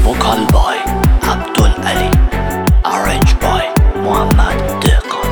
Vocal by Abdul Ali, arranged by Muhammad Deqan.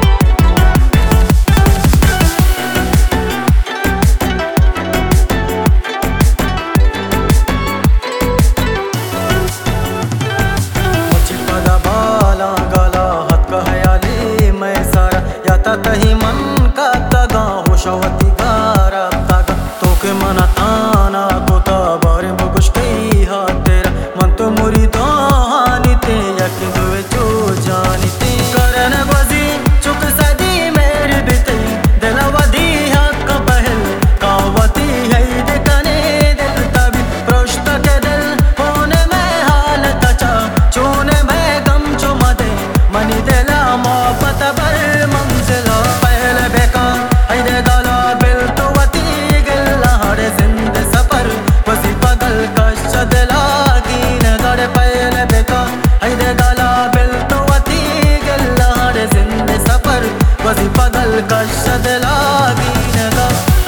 मुझको दबाला गला हाथ का हयाली मैं सारा याता तही मन का तगा होशवती गारा तगा तो के मना ताना कोता बारे बगुश कई हाथ तेरा मन तो मुरी तो हानी ते यकी दुए जो जानी ते करन बजी चुक सदी मेरे बिते दिलवदी हक पहल कावती है देखने दिल तभी प्रोष्ट के दिल होने में हालत चा चोने में गम चुमदे मनी दिला मोहब्बत बर मंजिला पहले बेकार हैदे गाला बिल तो वती गल्ला हरे जिंद सफर वसी पगल कश दिला कीन गड़े पहले बेकार हैदे गाला बिल तो वती गल्ला हरे जिंद सफर वसी पगल कश दिला कीन गा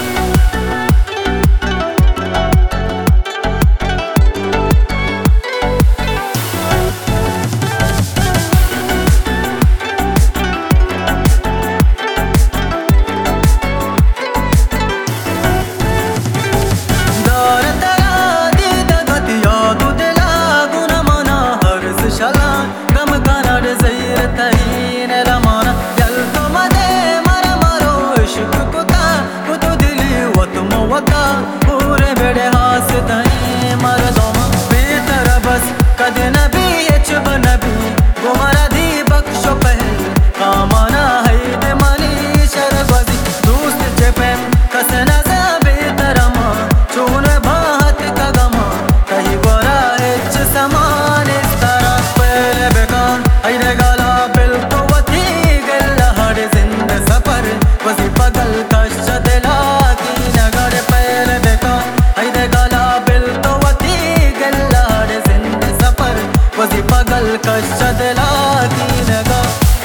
पूरे बेड़े हास तई मर दोमा बेतर बस कद नबी एचब नबी गुमरा दी बख्शो पहल कामना है दे मनी शरबजी दोस्त जेपम कसना जा बेतरमा चून बात का गमा कहीं गोरा एच समान इस तरह पहले बेकार हैदे गाला बिल तो वती गल्ला हर जिंद सफर वसी पगल कश दिला की नगर पहले बेकार हैदे गाला बिल तो वती गल्ला हर जिंद सफर वसी पगल कश दिला की नगर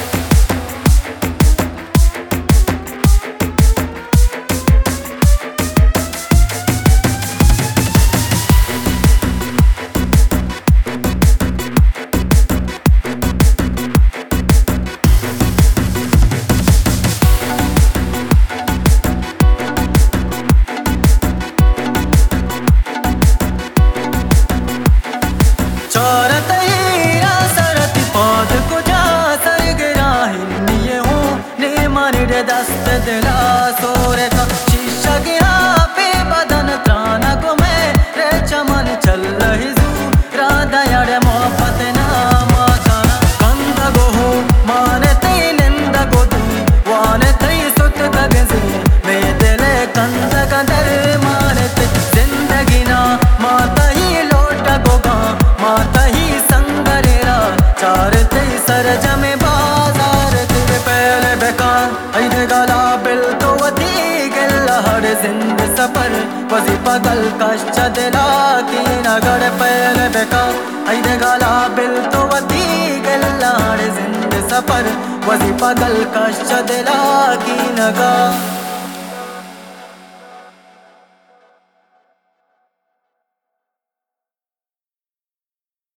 चौरत हीरा सरती पौध को जा सर गिरा हिन्निये हूँ ने मारे दस्त दिला सोरे का शीशा गिरा पे बदन त्राना को मैं रे चमन चल रही जू राधा यारे मोहब्बत ना माताना कंद गो हो माने तई निंद गो दी वाने तई सुत गगजे मैं दिले कंद कंदर माने ते जिंदगी ना माता ही लोट गोगा माता ही संगरेरा चार तई सरज में बाजार तेरे पहले बेकार हैदे गाला बिल तो वती गल्ला हर जिंद सफर वसी पगल कश दिला की नगर पहले बेकार हैदे गाला बिल तो वती गल्ला हर जिंद सफर वसी पगल कश दिला की नगर